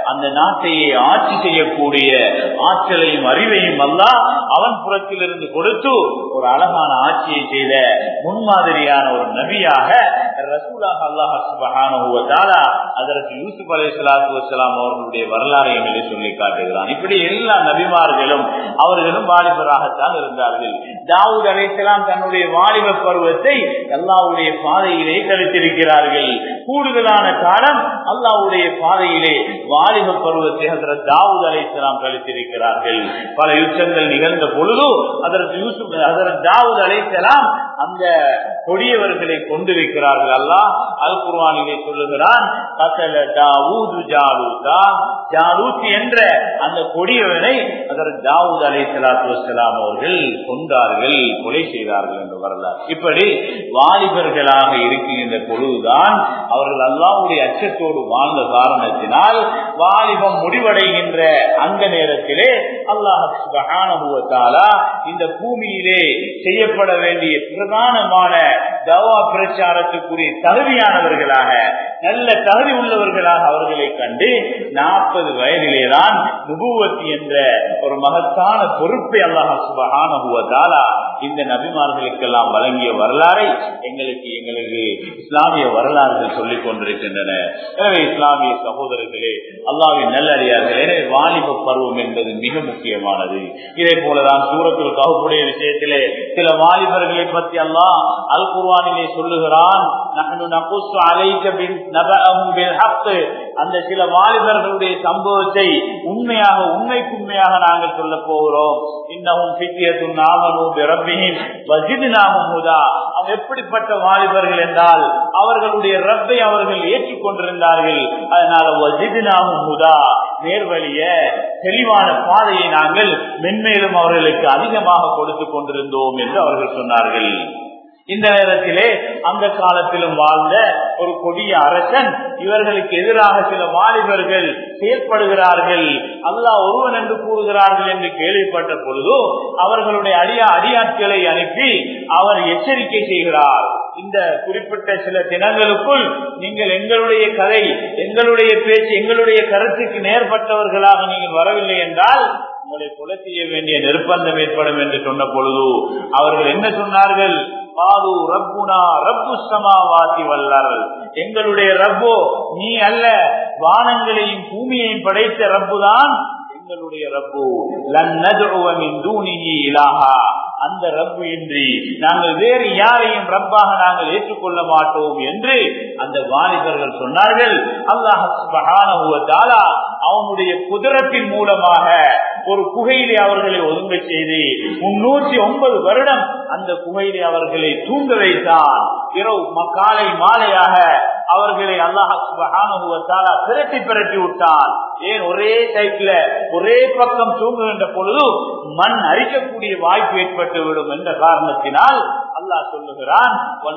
அந்த நாட்டையே ஆட்சி செய்யக்கூடிய ஆற்றலையும் அறிவையும் அல்லாஹ் அவன் புறத்திலிருந்து கொடுத்து ஒரு அழகான ஆட்சியை செய்த முன்மாதிரியான ஒரு நபியாக ரசூலாக அல்லாஹ் சுப்ஹானஹு வ தஆலா அதற்கு யூசுப் அலைஹிஸ்ஸலாத்து வஸ்ஸலாம் அவர்களுடைய வரலாறை எங்களை சொல்லி காட்டுகிறான். இப்படி எல்லா நபிமார்களும் அவர்களும் வாலிபராகத்தான் இருந்தார்கள். தாவூத் அலைஹிஸ்ஸலாம் தன்னுடைய வாலிப பருவத்தை அல்லாஹ்வுடைய பாதையிலே கழித்திருக்கிறார்கள். கூடுதலான காலம் அல்லாஹ்வுடைய பாதையிலே வாலிப பருவத்தை ஹஜ்ரத் தாவூத் அலைஹிஸ்ஸலாம் கழித்திருக்கிறார்கள். பல யுத்தங்கள் நிகழ்ந்த பொழுது ஹஜ்ரத் யூசுப் ஹஜ்ரத் தாவூத் அலைஹிஸ்ஸலாம் அந்த கொடியவர்களை கொண்டிருக்கிறார்கள். அல்லாஹ் அல் குர்ஆனிலே சொல்லுகிறான், கதல தாவூது ஜாலூதா, ஜாலூத் என்ற அந்த கொடியவனை ஹஜ்ரத் தாவூத் அலைஹிஸ்ஸலாத்து வஸ்ஸலாம் அவர்கள் கொண்டார்கள், கொலை செய்தார்கள் என்று வரலாறு. இப்படி வாலிபர்களாக இருக்கின்ற பொழுதுதான் அவர்கள் அல்லாஹ்வுடைய அச்சத்தோடு வாழ்ந்த காரணத்தினால் வாலிபம் முடிவடைகின்ற அந்த நேரத்திலே அல்லாஹ் சுப்ஹானஹு வ தஆலா இந்த பூமியிலே செய்யப்பட வேண்டிய பிரதானமான தவா பிரச்சாரத்துக்குரிய தகுதியானவர்களாக நல்ல தகுதி உள்ளவர்களாக அவர்களை கண்டு நாற்பது வயதிலேதான் நுபுவத் என்ற ஒரு மகத்தான பொறுப்பை அல்லாஹ் சுப்ஹானஹு வ தஆலா இந்த நபிமார்களுக்கெல்லாம் வழங்கிய வரலாறை எங்களுக்கு எங்களுக்கு இஸ்லாமிய வரலாறுகள் சொல்லிக் கொண்டிருக்கின்றன. எனவே இஸ்லாமிய சகோதரர்களே, அல்லாஹ்வின் நல்லடியார்களே, எனவே வாலிப பருவம் என்பது மிக முக்கியமானது. இதே போலதான் சூரத்துல் கஹ்ஃபுடைய விஷயத்திலே சில வாலிபர்களை பற்றி அல்லாஹ் அல் குர்ஆனிலே சொல்லுகிறான், நஹ்னு நகுஸ்ஸு அலைக பின் நபஅஹும் பில் ஹக். அந்த சில வாலிபர்களுடைய சம்பவத்தை உண்மையாக உண்மைக்கு உண்மையாக நாங்கள் சொல்ல போகிறோம். இன்னஹும் ஃபித்யத்துன் ஆமனூ பிரப்பிஹிம் வஸித்னாஹும் ஹுதா. அவங்க எப்படிப்பட்ட வாலிபர்கள் என்றால் அவர்களுடைய ரப்பை அவர்கள் ஏற்றுக்கொண்டிருந்தார்கள். அதனால வஸித்னாஹும் ஹுதா, நேர்வழிய தெளிவான பாதையை நாங்கள் மென்மேலும் அவர்களுக்கு அதிகமாக கொடுத்து கொண்டிருந்தோம் என்று அவர்கள் சொன்னார்கள். இந்த நேரத்திலே அந்த காலத்திலும் வாழ்ந்த ஒரு கொடிய அரசன் இவர்களுக்கு எதிராக சில வாலிபர்கள் செயல்படுகிறார்கள், அல்லாஹ் ஒருவன் என்று கூறுகிறார்கள் என்று கேள்விப்பட்ட பொழுது அவர்களுடைய அடியா அடியாட்களை அனுப்பி அவர் எச்சரிக்கை செய்கிறார். இந்த குறிப்பிட்ட சில தினங்களுக்குள் நீங்கள் எங்களுடைய கதை, எங்களுடைய பேச்சு, எங்களுடைய கருத்துக்கு நேர்பட்டவர்களாக நீங்கள் வரவில்லை என்றால் உங்களை கொலை செய்ய வேண்டிய நிர்பந்தம் ஏற்படும் என்று சொன்ன பொழுது அவர்கள் என்ன சொன்னார்கள்? காது ரப்புனா ரப்பு ஸமாவாதி வல் அர்த். எங்களுடைய ரப்போ நீ அல்ல, வானங்களையும் பூமியையும் படைத்த ரப்புதான் எங்களுடைய ரப்பு. லன் நதுஉ மின் தூனிஹி இலாஹா. அந்த ரப்பு இன்றி நாங்கள் வேறு யாரையும் ரப்பாக நாங்கள் ஏற்றுக்கொள்ள மாட்டோம் என்று அந்த வாலிபர்கள் சொன்னார்கள். அல்லாஹ் சுப்ஹானஹு வ தஆலா அவனுடைய குதிரத்தின் மூலமாக ஒரு குகையிலே அவர்களை ஒதுங்க செய்து முன்னூற்றி ஒன்பது வருடம் அந்த குகையிலே அவர்களை தூங்க வைத்தான். இரவு காலை மாலையாக அவர்களை அல்லாஹ் சுப்ஹானஹு வ தஆலா பிரட்டி பிரட்டி விட்டான். ஏன் ஒரே டைப்ல ஒரே பக்கம் தூங்குகின்ற பொழுது மண் அரிக்கக்கூடிய வாய்ப்பு ஏற்பட்டு விடும் என்ற காரணத்தினால் அல்லாஹ் சொல்லுகிறான்,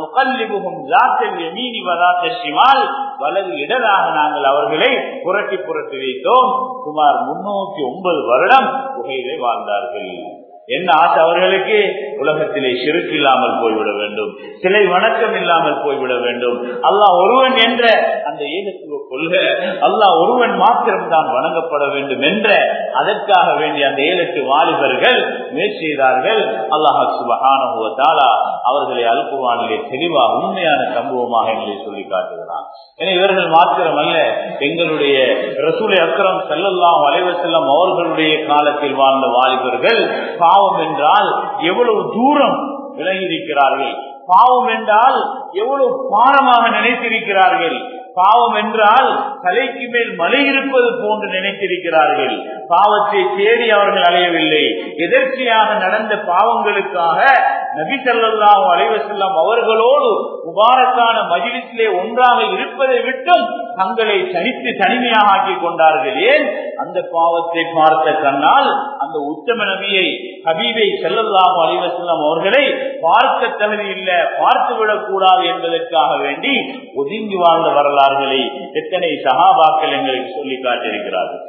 வலது இடராக நாங்கள் அவர்களை புரட்டி புரட்டி வைத்தோம். சுமார் முன்னூத்தி ஒன்பது வருடம் குகையிலே வாழ்ந்தார்கள். என்ன ஆசை அவர்களுக்கு? உலகத்திலே ஷிர்க் இல்லாமல் போய்விட வேண்டும், சிலை வணக்கம் இல்லாமல் போய்விட வேண்டும், அல்லாஹ் ஒருவன் என்ற அந்த ஏகத்துவ கொள்கை, அல்லாஹ் ஒருவன் மாத்திரம்தான் வணங்கப்பட வேண்டும் என்ற அதற்காக வேண்டிய அந்த ஏழெட்டு வாலிபர்கள் முயற்சி செய்தார்கள். அல்லாஹ் சுப்ஹானஹு வ தஆலா அவர்களை அல் குர்ஆனிலே தெளிவாக உண்மையான சம்பவமாக எங்களை சொல்லி காட்டுகிறான். எனவே இவர்கள் மாத்திரமல்ல, எங்களுடைய ரசூல் அக்ரம் ஸல்லல்லாஹு அலைஹி வஸல்லம் அவர்களுடைய காலத்தில் வாழ்ந்த வாலிபர்கள் பாவம் என்றால் எவ்வளவு தூரம் விலகி இருக்கிறார்கள், பாவம் என்றால் எவ்வளவு பாரமாக நினைத்திருக்கிறார்கள், பாவம் என்றால் தலைக்கு மேல் மலை இருப்பது போன்று நினைத்திருக்கிறார்கள். பாவத்தை தேடி அவர்கள் அலையவில்லை, எதர்ச்சியாக நடந்த பாவங்களுக்காக நபி ஸல்லல்லாஹு அலைஹி வஸல்லம் அவர்களோடு முபாரக்கான மஜ்லிஸிலே ஒன்றாக இருப்பதை விட்டும் தங்களை தனித்து தனிமையாக ஆக்கிக் கொண்டார்கள். ஏன்? அந்த பாவத்தை பார்த்த கண்ணால் அந்த உத்தம நபியை ஹபீபை ஸல்லல்லாஹு அலைஹி வஸல்லம் அவர்களை பார்க்க தகுதி இல்ல, பார்த்து விடக் கூடாது என்பதற்காக வேண்டி ஒதுங்கி வாழ்ந்த வரலாறுகளை எத்தனை சஹாபாக்கள் எங்களுக்கு சொல்லி காட்டியிருக்கிறார்கள்.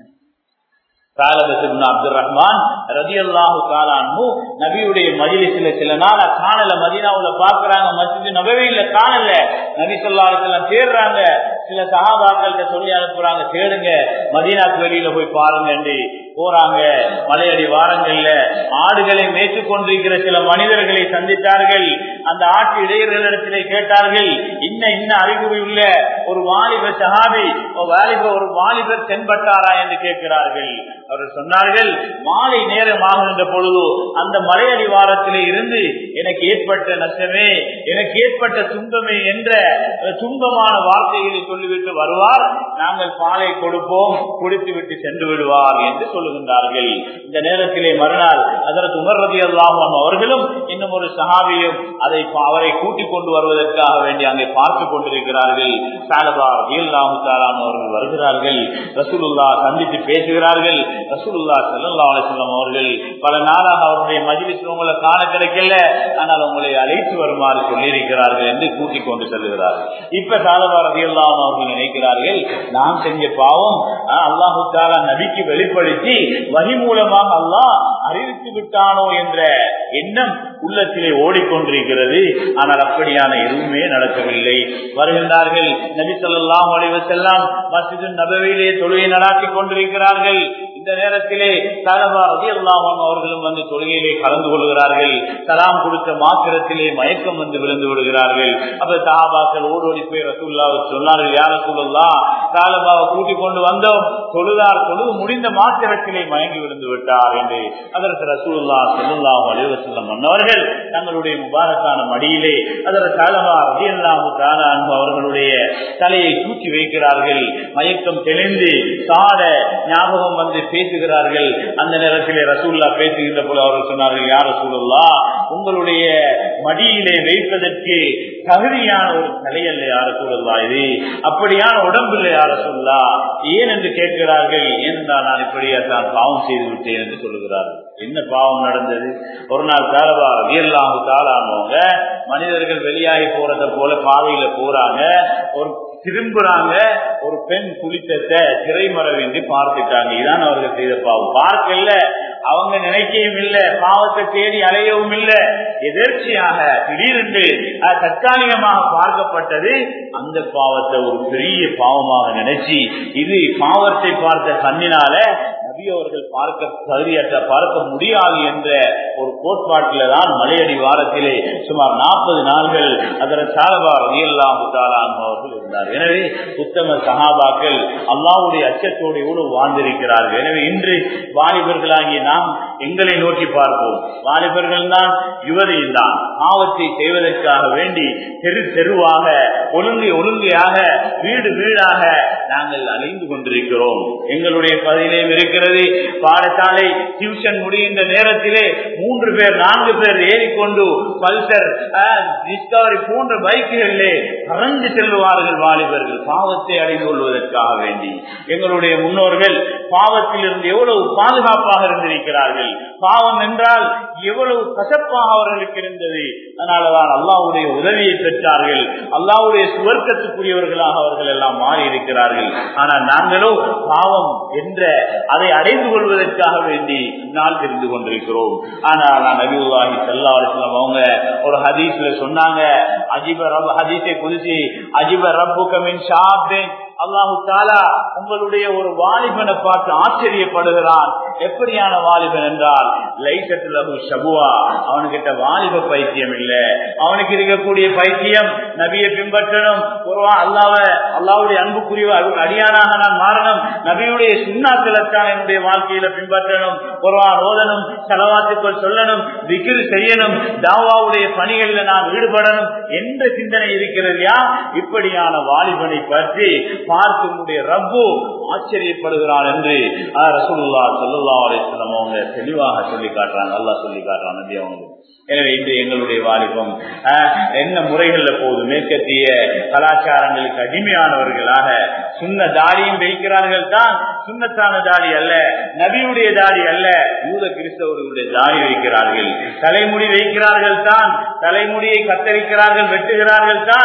அப்துல் ரஹ்மான் ரலியல்லாஹு தஆலா அன்ஹு நபியுடைய மஜ்லிஸ்ல சில நாள காணல, மதீனாவுல பாக்குறாங்க, மஸ்ஜித் நபவியில காணல, நபி ஸல்லல்லாஹு அலைஹி வஸல்லம் தேடுறாங்க, சில சஹாபாக்கள்கிட்ட சொல்லி அனுப்புறாங்க, தேடுங்க, மதீனாக்கு வெளியில போய் பாருங்க என்று போறாங்க. மலையடி வாரங்கள்ல ஆடுகளை மேய்த்துக் கொண்டிருக்கிற சில மனிதர்களை சந்தித்தார்கள். அந்த ஆட்டு இடையர்களிடத்திலே கேட்டார்கள், இன்ன இன்ன அறிகுறி உள்ள ஒரு வாலிப சஹாபி வாலிப ஒரு வாலிபர் தென்பட்டாரா என்று கேட்கிறார்கள். அவர்கள் சொன்னார்கள், மாலை நேரம் ஆகின்ற பொழுது அந்த மலையடி வாரத்திலே இருந்து எனக்கு ஏற்பட்ட நஷ்டமே, எனக்கு ஏற்பட்ட துன்பமே என்ற துன்பமான வார்த்தைகளை சொல்லிவிட்டு வருவார். நாங்கள் பாலை கொடுப்போம், குடித்து விட்டு சென்று விடுவார் என்று சொல்லுகின்றார்கள். இந்த நேரத்திலே மறுநாள் ஹஜ்ரத் உமர் ரலியல்லாஹு அன்ஹு அவர்களும் இன்னும் ஒரு சஹாபியும் அதை அவரை கூட்டிக் கொண்டு வருவதற்காக வேண்டி அங்கே பார்த்துக் கொண்டிருக்கிறார்கள். ஸஅலபா ரலியல்லாஹு தஆலா அவர்கள் வருகிறார்கள். ரசூலுல்லாஹ் சந்தித்து பேசுகிறார்கள். ரசூலுல்லாஹ் ஸல்லல்லாஹு அலைஹி வஸல்லம் அவர்கள் பல நாளாக அவருடைய மஜ்லிஸ்ல உங்களை காண கிடைக்கல, ஆனால் உங்களை அழைத்து வருமாறு சொல்லியிருக்கிறார்கள் என்று கூட்டிக் கொண்டு செல்கிறார்கள். இப்ப ஸஅலபா ரலியல்லாஹு அன்ஹு அவர்கள் நினைக்கிறார்கள், நாம் செஞ்ச பாவம் அல்லாஹு தஆலா நபிக்கு வெளிப்படுத்தி வஹி மூலமாக அல்லாஹ் அறிவித்து விட்டானோ என்ற எண்ணம் உள்ளத்திலே ஓடிக்கொண்டிருக்கிறது. ஆனால் அப்படியான எதுவுமே நடக்கவில்லை. வருகின்றார்கள், நபி ஸல்லல்லாஹு அலைஹி வஸல்லம் மஸ்ஜிது நபவியிலே தொழுகை நடாத்திக் கொண்டிருக்கிறார்கள். இந்த நேரத்திலே ஸஅலபா ரலியல்லாஹு அன்ஹு அவர்களும் வந்து தொழுகையிலே கலந்து கொள்கிறார்கள். சலாம் கொடுத்த மாத்திரத்திலே மயக்கம் வந்து விழுந்து விடுகிறார்கள். அப்ப சஹாபாக்கள் ஓடோடி போய் ரசூலுல்லாஹ் சொன்னார்கள், யா ரசூலுல்லாஹ், ஸஅலபாவை கூட்டிக் கொண்டு வந்தோம், தொழுதார், தொழுது முடிந்த மாத்திரத்திலே மயங்கி விழுந்து விட்டார் என்று அதற்கு ரசூலுல்லாஹ் ஸல்லல்லாஹு அலைஹி வஸல்லம் மன்னவர்கள் தங்களுடைய முபாரக்கான மடியிலே அதற்கு ஸஅலபா ரலியல்லாஹு தஆலா அன்ஹு அவர்களுடைய தலையை தூக்கி வைக்கிறார்கள். மயக்கம் தெளிந்து சாட ஞாபகம் வந்து பேசுகிறார்கள். அந்த நேரத்திலே ரசூலுல்லாஹ் பேசுகின்ற போது அவர்கள் சொன்னார்கள், யா ரசூலுல்லாஹ், உங்களுடைய மடியிலே வைப்பதற்கு தகுதியான ஒரு தலையல்ல யா ரசூலுல்லாஹ், இது அப்படியான உடம்பு இல்லை யா ரசூலுல்லாஹ், ஏன் என்று கேட்கிறார்கள். ஏனென்றால் நான் இப்படியே தான் பாவம் செய்து விட்டேன் என்று சொல்லுகிறார்கள். என்ன பாவம் நடந்தது? ஒரு நாள் ஸஅலபா ரலியல்லாஹு தஆலா அவங்க மனிதர்கள் வெளியாகி போறத போல பாதையில போறாங்க, ஒரு திரும்புறாங்க, ஒரு பெண் குளித்த திரைமறை என்று பார்த்துட்டாங்க. இதான் அவர்கள் செய்த பாவம். பார்க்கல, அவங்க நினைக்கவும் இல்லை, பாவத்தை தேடி அலையவும் இல்லை, எதிர்ச்சியாக திடீரென்று தற்காலிகமாக பார்க்கப்பட்டது. அந்த பாவத்தை ஒரு பெரிய பாவமாக நினைச்சு, இது பாவத்தை பார்த்த கண்ணினால நபி அவர்கள் பார்க்க தகுதியற்ற பார்க்க முடியாது என்ற ஒரு கோட்பாட்டில தான் மலையடி வாரத்திலே சுமார் நாற்பது நாள்கள் அதற்கு ஸஅலபா ரலியல்லாஹு தஆலா அன்ஹு அவர்கள் இருந்தார். எனவே உத்தம சஹாபாக்கள் அல்லாஹ்வுடைய அச்சத்தோடு எவ்வளவு வாழ்ந்திருக்கிறார்கள். எனவே இன்று வாலிபர்களாகிய நாம் எங்களை நோக்கி பார்ப்போம். வாலிபர்கள் தான், யுவதியில் தான் பாவத்தை செய்வதற்காக வேண்டி தெரு தெருவாக ஒழுங்கு ஒழுங்கையாக வீடு வீடாக நாங்கள் அலைந்து கொண்டிருக்கிறோம். எங்களுடைய பகுதியிலேயும் இருக்கிறது. பாடசாலை டியூஷன் முடிகின்ற நேரத்திலே மூன்று பேர் நான்கு பேர் ஏறிக்கொண்டு பல்சர் டிஸ்கவரி போன்ற பைக்குகளிலே பறந்து செல்வார்கள் வாலிபர்கள், பாவத்தை அடைந்து கொள்வதற்காக வேண்டி. எங்களுடைய முன்னோர்கள் பாவத்தில் இருந்து எவ்வளவு பாதுகாப்பாக இருந்திருக்கிறார்கள். பாவம் என்றால் எவ்வளவு கசப்பாக அவர்களுக்கு இருந்தது. அதனாலதான் அல்லாஹ்வுடைய உதவியை பெற்றார்கள். அல்லாஹ்வுடைய சுவர்க்கத்துக்குரியவர்களாக அவர்கள் எல்லாம் மாறி இருக்கிறார்கள். ஆனால் நாங்களோ பாவம் என்ற அதை அடைந்து கொள்வதற்காக வேண்டி நாள் தெரிந்து கொண்டிருக்கிறோம். ஆனால் நபியுல்லாஹி ஸல்லல்லாஹு அலைஹி வஸல்லம் அவங்க ஒரு ஹதீஸ்ல சொன்னாங்க, அஜிப ரப் ஹதீஸை குதிசி அஜிப ரப்புக மின் ஷாபின், அல்லாஹு தஆலா உங்களுடைய ஒரு வாலிபனை பார்த்து ஆச்சரியப்படுகிறான். எப்படியான வாலிபன் என்றால் லைஸத் லஹு ஷபுவா, அவனுக்கிட்ட வாலிப பைத்தியம் இல்ல. அவனுக்கு இருக்கக்கூடிய பைத்தியம் நபியை பின்பற்றணும், குர்ஆன் அல்லாஹ்வை அல்லாஹ்வுடைய அன்புக்குரிய அடியானாக நான் மாறணும், நபியுடைய சுன்னத்துலத்தான் என்னுடைய வாழ்க்கையில பின்பற்றணும், குர்ஆன் ஓதணும், ஸலவாத்துக்கள் சொல்லணும், திக்ர் செய்யணும், தாவாவுடைய பணிகளில் நான் ஈடுபடணும் என்ற சிந்தனை இருக்கிறது. யா இப்படியான வாலிபனை பற்றி பார்த்து உங்களுடைய ரப்பு ஆச்சரியப்படுகிறான் என்று ரசூலுல்லாஹ் ஸல்லல்லாஹு அலைஹி வஸல்லம் அவங்க தெளிவாக சொல்லி காட்டுறாங்க. அல்லாஹ் சொல்லி காட்டுறான் நபி அவங்க. எனவே இன்று எங்களுடைய வாலிபம் என்ன முறைகள்ல போது மேற்கத்திய கலாச்சாரங்களுக்கு அடிமையானவர்களாக சுன்ன தாடியும் வைக்கிறார்கள் தான், சுன்னத்தான தாடி அல்ல, நபியுடைய தாடி அல்ல, யூத கிறிஸ்தவர்களுடைய தாடி வைக்கிறார்கள். தலைமுடி வைக்கிறார்கள் தான், தலைமுடியை கத்தரிக்கிறார்கள், வெட்டுகிறார்கள் தான்.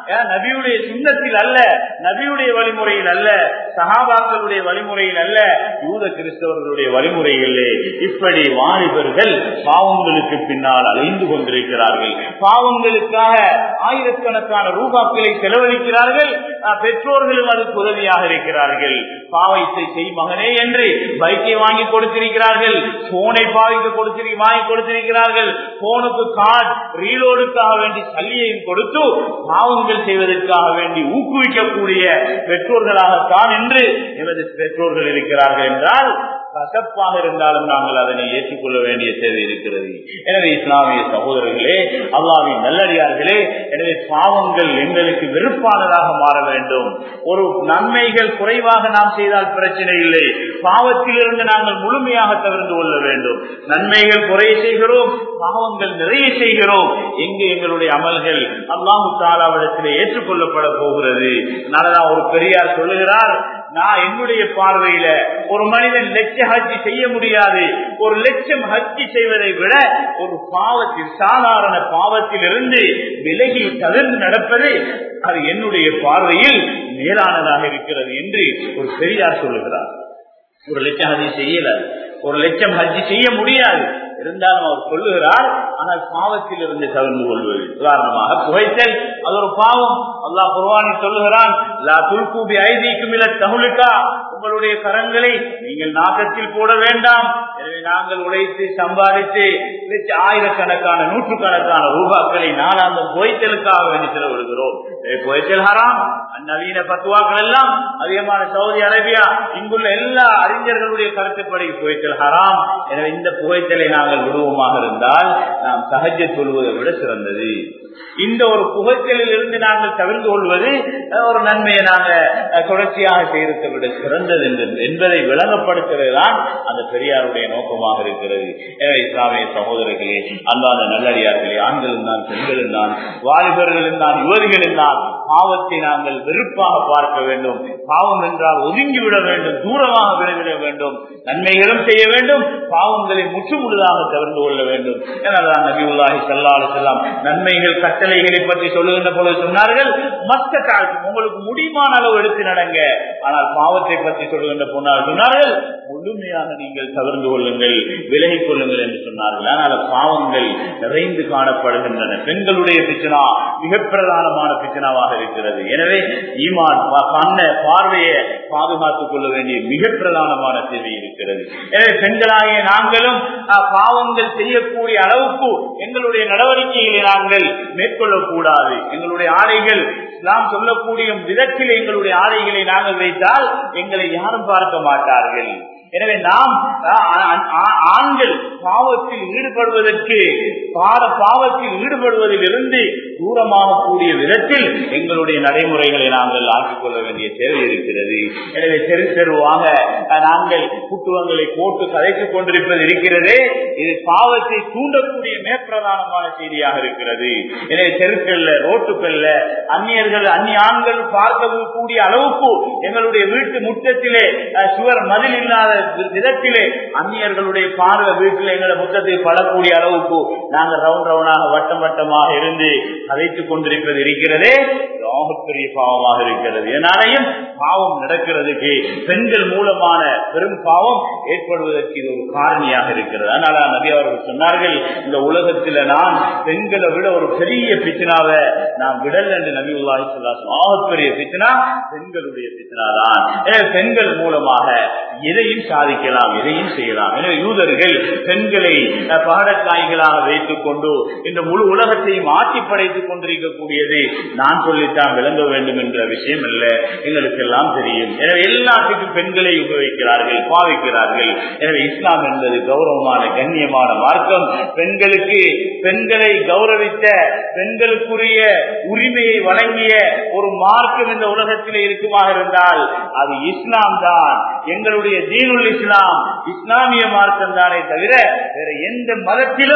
நபியுடைய சுன்னத்தில் அல்ல, நபியுடைய வழிமுறையில் அல்ல, சஹாபாக்களுடைய வழிமுறையில் அல்ல, யூத கிறிஸ்தவர்களுடைய வழிமுறைகளிலே இப்படி வாலிபர்கள் பாவங்களுக்கு பின்னால் அலைந்து கொண்டிருக்கிறார்கள். பாவங்களுக்காக ஆயிரக்கணக்கான ரூபாக்களை செலவழிக்கிறார்கள். பெற்றோர்களும் அதுக்கு உதவியாக இருக்கிறார்கள். பாவத்தை செய் மகனே என்று பைக்கை வாங்கி கொடுத்திருக்கிறார்கள், போனை பாவிக்க கொடுத்திரு வாங்கி கொடுத்திருக்கிறார்கள், போனுக்கு கார்டு ரீலோடுக்காக வேண்டி சல்லியையும் கொடுத்து பாவங்கள் செய்வதற்காக வேண்டி ஊக்குவிக்கக்கூடிய பெற்றோர்களாகத்தான் என்று எமது பெற்றோர்கள் இருக்கிறார்கள் என்றால் கசப்பாக இருந்தாலும் நாங்கள் அதனை ஏற்றுக்கொள்ள வேண்டிய தேவை இருக்கிறது. எனவே இஸ்லாமிய சகோதரர்களே, அல்லாஹ்வின் நல்லடியார்களே, எனவே பாவங்கள் எங்களுக்கு வெறுப்பானதாக மாற வேண்டும். ஒரு நன்மைகள் குறைவாக நாம் செய்தால் பிரச்சனை இல்லை, பாவத்திலிருந்து நாங்கள் முழுமையாக தவிர்த்து கொள்ள வேண்டும். நன்மைகள் குறைய செய்கிறோம், பாவங்கள் நிறைய செய்கிறோம், எங்கு எங்களுடைய அமல்கள் அல்லாஹ் தஆலாவிடத்திலே ஏற்றுக்கொள்ளப்பட போகிறது? அதனாலதான் ஒரு பெரியார் சொல்லுகிறார், நான் என்னுடைய பார்வையில ஒரு மனிதன் லட்ச ஹஜ்ஜி செய்ய முடியாது, ஒரு லட்சம் ஹஜ்ஜி செய்வதை விட ஒரு பாவத்தில் சாதாரண பாவத்தில் இருந்து விலகி தவிர்த்து நடப்பது அது என்னுடைய பார்வையில் மேலானதாக இருக்கிறது என்று ஒரு பெரியார் சொல்லுகிறார். ஒரு லட்சம் ஹஜ்ஜி செய்யல, ஒரு லட்சம் ஹஜ்ஜி செய்ய முடியாது, இருந்தாலும் அவர் சொல்லுகிறார், ஆனால் பாவத்தில் இருந்து தவிர்த்து கொள்வது. உதாரணமாக புகைத்தல், அது ஒரு பாவம். அல்லாஹ் குர்ஆனில் சொல்லுகிறான், லா துல்கு பி ஐதீக்கும் இலா தஹ்லுகா, உங்களுடைய கரங்களை நீங்கள் நாகத்தில் போட வேண்டாம். எனவே நாங்கள் உழைத்து சம்பாதித்து ஆயிரக்கணக்கான நூற்றுக்கணக்கான ரூபாக்களை நாளாந்தம் புகைத்தலுக்காக வேண்டி செலவிடுகிறோம். புகைத்தல் ஹராம். நவீன பத்துவாக்கள் எல்லாம் அதிகமான சவுதி அரேபியா இங்குள்ள எல்லா அறிஞர்களுடைய கருத்துப்படி புகைத்தல் ஹராம். எனவே இந்த புகைத்தலை நாங்கள் விடுவோமாக இருந்தால் நாம் தஹஜ்ஜத் தொழுவதை விட சிறந்தது. இந்த ஒரு புகைத்தலில் இருந்து நாங்கள் தவிர்த்து கொள்வது ஒரு நன்மையை நாங்கள் தொடர்ச்சியாக செய்வதை விட சிறந்தது என்பதை விளங்கப்படுத்துவதுதான் அந்த பெரியாருடைய நோக்கமாக இருக்கிறது. எனவே இஸ்லாமிய சகோதரர்களே, அன்பான நல்லடியார்களே, ஆண்களும் தான், பெண்களும் தான், வாலிபர்களும் தான், யுவதிகளும் தான், பாவத்தை நாங்கள் வெறுப்பாக பார்க்க வேண்டும். பாவம் என்றால் ஒதுங்கிவிட வேண்டும், தூரமாக விளைவிட வேண்டும். நன்மைகளும் செய்ய வேண்டும், பாவங்களை முற்றுமுழுதாக தவிர்த்து கொள்ள வேண்டும். எனதான் நபியுல்லாஹி ஸல்லல்லாஹு அலைஹி வஸல்லம் நன்மைகள் கட்டளைகளை பற்றி சொல்லுகின்ற பொழுது சொன்னார்கள், மஸ்த காலத்தும் உங்களுக்கு முடியுமான அளவு எடுத்து நடங்க. ஆனால் பாவத்தை பற்றி சொல்லுகின்ற பொன்னால் சொன்னார்கள், முழுமையாக நீங்கள் தவிர்த்து கொள்ளுங்கள், விலகிக் கொள்ளுங்கள் என்று சொன்னார்கள். ஆனால் பாவங்கள் நிறைந்து காணப்படுகின்றன. பெண்களுடைய பிச்சனா மிக பிரதானமான பிச்சனாவாக இருக்கிறது. எனவே ஈமான் கண்ண பார்வையை பாதுகாத்துக் கொள்ள வேண்டிய மிக பிரதானமான தேவை இருக்கிறது. எனவே பெண்களாகிய நாங்களும் பாவங்கள் செய்யக்கூடிய அளவுக்கு எங்களுடைய நடவடிக்கைகளை நாங்கள் மேற்கொள்ளக்கூடாது. எங்களுடைய ஆடைகள் நாம் சொல்லக்கூடிய விதத்தில் எங்களுடைய ஆடைகளை நாங்கள் வைத்தால் எங்களை யாரும் பார்க்க மாட்டார்கள். எனவே நாம் ஆண்கள் பாவத்தில் ஈடுபடுவதற்கு பாவத்தில் ஈடுபடுவதில் இருந்து தூரமாக கூடிய விதத்தில் எங்களுடைய நடைமுறைகளை நாங்கள் ஆக்கிக் கொள்ள வேண்டிய தேவை இருக்கிறது. எனவே தெரு தெருவாக நாங்கள் புத்துவங்களை போட்டு கதைத்துக் கொண்டிருப்பது இருக்கிறது. இது பாவத்தை தூண்டக்கூடிய மேற்பிரதானமான செய்தியாக இருக்கிறது. எனவே தெருக்கல்ல, ரோட்டுக்கல்ல அந்நியர்கள் அந்நிய ஆண்கள் பார்க்க கூடிய அளவுக்கு எங்களுடைய வீட்டு முற்றத்திலே சுவர் மதில் இல்லாத விதத்திலே அந்நியர்களுடைய பார்வை வீட்டில் எங்களை முற்றத்தில் படக்கூடிய அளவுக்கு நாங்கள் ரவுண்ட் ரவுண்டாக வட்டம் வட்டமாக இருந்து கதைத்துக் கொண்டிருப்பது இருக்கிறதே, பெரிய பாவமாக இருக்கிறது. இதனாலையும் பாவம் நடக்கிறதுக்கு பெண்கள் மூலமான பெரும் பாவம் ஏற்படுவதற்கு இது ஒரு காரணியாக இருக்கிறது. அதனால நபி அவர்கள் சொன்னார்கள், இந்த உலகத்தில் நான் பெண்களை விட ஒரு பெரிய பிச்சனாவை நான் விடல் என்று நபியுல்லாஹி ஸல்லல்லாஹு அலைஹி வஸல்லம் ஆகப்பெரிய பிச்சனா பெண்களுடைய பிச்சனா தான். எனவே பெண்கள் மூலமாக எதையும் சாதிக்கலாம், எதையும் செய்யலாம். எனவே யூதர்கள் பெண்களை பாடக்காய்களாக வைத்துக் கொண்டு இந்த முழு உலகத்தையும் ஆட்சி படைத்துக் கொண்டிருக்கக்கூடியது நான் சொல்லித்தான் விளங்க வேண்டும் என்ற விஷயம் அல்ல, எங்களுக்கு எல்லாம் தெரியும். எனவே எல்லாத்துக்கும் பெண்களை உபயோகிக்கிறார்கள், பாவிக்கிறார்கள். எனவே இஸ்லாம் என்பது கௌரவமான கண்ணியமான மார்க்கம். பெண்களுக்கு பெண்களை கௌரவித்த பெண்களுக்குரிய உரிமையை வழங்கிய ஒரு மார்க்கம் இந்த உலகத்திலே இருக்குமாக இருந்தால் அது இஸ்லாம் தான். எங்களுடைய தீனுல் இஸ்லாம் இஸ்லாமிய மார்க்கம் தானே தவிர வேற எந்த மதத்திலும்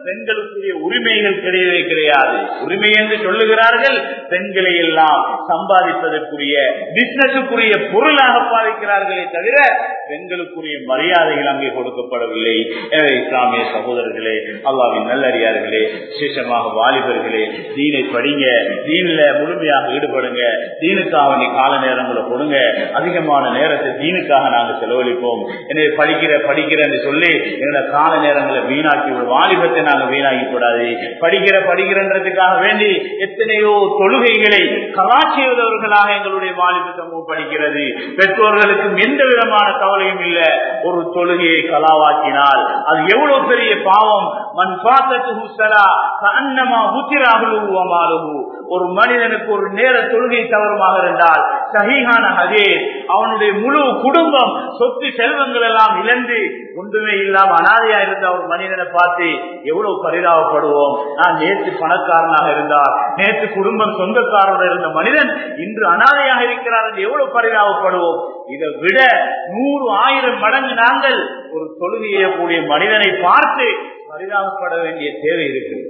பெண்களுக்குரிய உரிமைகள் கிடையவே கிடையாது. உரிமை என்று சொல்லுகிறார்கள், பெண்களை எல்லாம் சம்பாதிப்பதற்குரிய பிசினஸுக்குரிய பொருளாக பாதிக்கிறார்களே தவிர பெண்களுக்குரிய மரியாதைகள் அங்கே கொடுக்கப்படவில்லை. எனவே இஸ்லாமிய சகோதரர்களே, அல்லாஹ்வின் நல்லடியார்களே, விசேஷமாக வாலிபர்களே, தீனை படிங்க, தீனில முழுமையாக ஈடுபடுங்க, தீனுக்காக நீ கால நேரங்களை கொடுங்க. அதிகமான நேரத்தை தீனுக்காக நாங்கள் செலவழிப்போம். எனவே படிக்கிற படிக்கிற என்று சொல்லி என்னோட கால நேரங்களை வீணாக்கி வாலிபத்தை நாங்கள் வீணாக்கி கூடாது. படிக்கிற படிக்கிறன்றதுக்காக வேண்டி எத்தனையோ தொழுகைகளை கலாச்சியவர்களாக எங்களுடைய வாலிப சமூகம் படிக்கிறது. பெற்றோர்களுக்கும் எந்த விதமான கவலையும் இல்லை. ஒரு தொழுகையை கலாவாக்கினால் அது எவ்வளவு பெரிய பாவம். மன் பாத்தத்துஹு ஸலா கஅன்னமா புத்திராஹு வமாலுஹு. ஒரு மனிதனுக்கு ஒரு நேர தொழுகை தவறுமாக இருந்தால் சஹீஹான ஹதீஸ், அவனுடைய முழு குடும்பம் சொத்து செல்வங்கள் எல்லாம் இழந்து ஒன்றுமே இல்லாம அனாதையா இருந்த ஒரு மனிதனை பார்த்து எவ்வளவு பரிதாபப்படுவோம். நான் நேற்று பணக்காரனாக இருந்தார், நேற்று குடும்பம் சொந்தக்காரர் இருந்த மனிதன் இன்று அனாதையாக இருக்கிறார் என்று எவ்வளவு பரிதாபப்படுவோம். இதை விட நூறு ஆயிரம் மடங்கு நாங்கள் ஒரு தொழுகையை கூடிய மனிதனை பார்த்து பரிதாபப்பட வேண்டிய தேவை இருக்கிறது.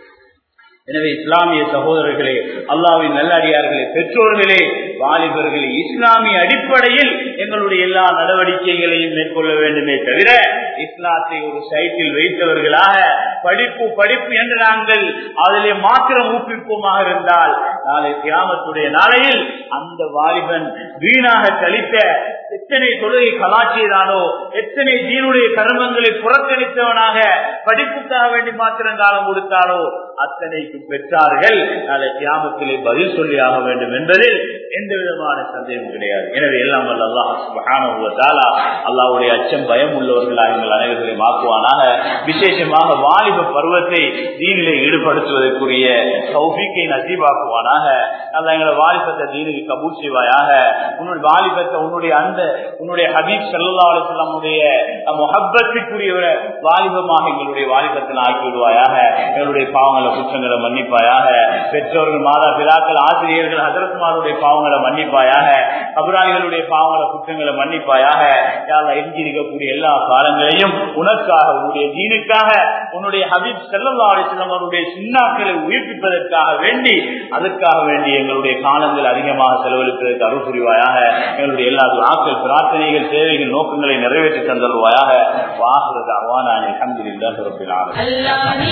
எனவே இஸ்லாமிய சகோதரர்களே, அல்லாஹ்வின் நல்லடியார்களே, பெற்றோர்களே, வாலிபர்களே, இஸ்லாமிய அடிப்படையில் எங்களுடைய எல்லா நடவடிக்கைகளையும் மேற்கொள்ள வேண்டுமே தவிர இஸ்லாத்தை ஒரு சைட்டில் வைத்தவர்களாக படிப்பு படிப்பு என்று நாங்கள் அதிலே மாத்திரம் ஊக்குவிப்போமாக இருந்தால் நாளை கியாமத்துடைய நாளையில் அந்த வாலிபன் வீணாக கழித்த எத்தனை தொழுகை கலாச்சியதானோ, எத்தனை தீனுடைய கர்மங்களை புறக்கணித்தவனாக படிப்புக்காக வேண்டி மாத்திரம் காலம் கொடுத்தாலோ அத்தனைக்கு பெற்றார்கள் நாளை கியாமத்திலே பதில் சொல்லி ஆக வேண்டும் என்பதில் எந்த விதமான சந்தேகம் கிடையாது. எனவே எல்லாம் வல்ல அல்லாஹ் சுப்ஹானஹு வ தஆலா அல்லாஹ்வுடைய அச்சம் பயம் உள்ளவர்களாக எங்கள் அனைவர்களையும் ஆக்குவானாக. விசேஷமாக வாலிப பருவத்தை தீனிலே ஈடுபடுத்துவதற்குரிய தௌஃபீக்கை நசீபாக்குவானாக. அல்லாஹ் எங்களை வாலிபத்தை தீனுக்கு கபூல் செய்வாயாக. உன்னுடைய வாலிபத்தை உன்னுடைய அந்த உன்னுடைய ஹபீப் ஸல்லல்லாஹு அலைஹி வஸல்லம் உடைய முஹப்பத்துக்குரிய வாலிபமாக எங்களுடைய வாலிபத்தில் ஆக்கி விடுவாயாக. எங்களுடைய பாவங்களை குற்றங்களை மன்னிப்பாயாக. பெற்றோர்கள், மாதா பிதாக்கள், ஆசிரியர்கள், ஹஜரத்மாருடைய பாவங்களை மன்னிப்பாயாக. அபராதிகளுடைய பாவங்களை குற்றங்களை மன்னிப்பாயாக. யாரெல்லாம் எஞ்சிருக்கக்கூடிய எல்லா காலங்களையும் உனக்காக, உன்னுடைய தீனுக்காக, உன்னுடைய ஹபீப் ஸல்லல்லாஹு அலைஹி வஸல்லம் அவருடைய சுன்னாக்களை உயிர்ப்பிப்பதற்காக வேண்டி அதற்காக வேண்டி எங்களுடைய காலங்கள் அதிகமாக செலவழிப்பதற்கு அருள் புரிவாயாக. எங்களுடைய எல்லா துஆக்கள், பிரார்த்தனைகள், தேவைகள், நோக்கங்களை நிறைவேற்றி தந்தருவாயாக. வாஹிரு தஅவானா அல்ஹம்துலில்லாஹி ரப்பில் ஆலமீன்.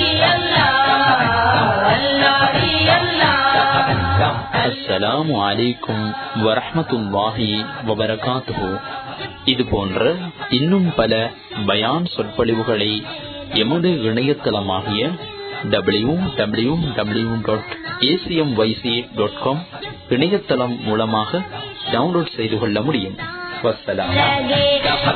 அஸ்ஸலாமு அலைக்கும் வரஹ்மத்துல்லாஹி வபரகாத்துஹு. இது போன்ற இன்னும் பல பயான் சொற்பொழிவுகளை எமது இணையதளமாகிய W W W dot ACM YC dot com இணையதளம் மூலமாக டவுன்லோட் செய்து கொள்ள முடியும். வஸ்ஸலாம்.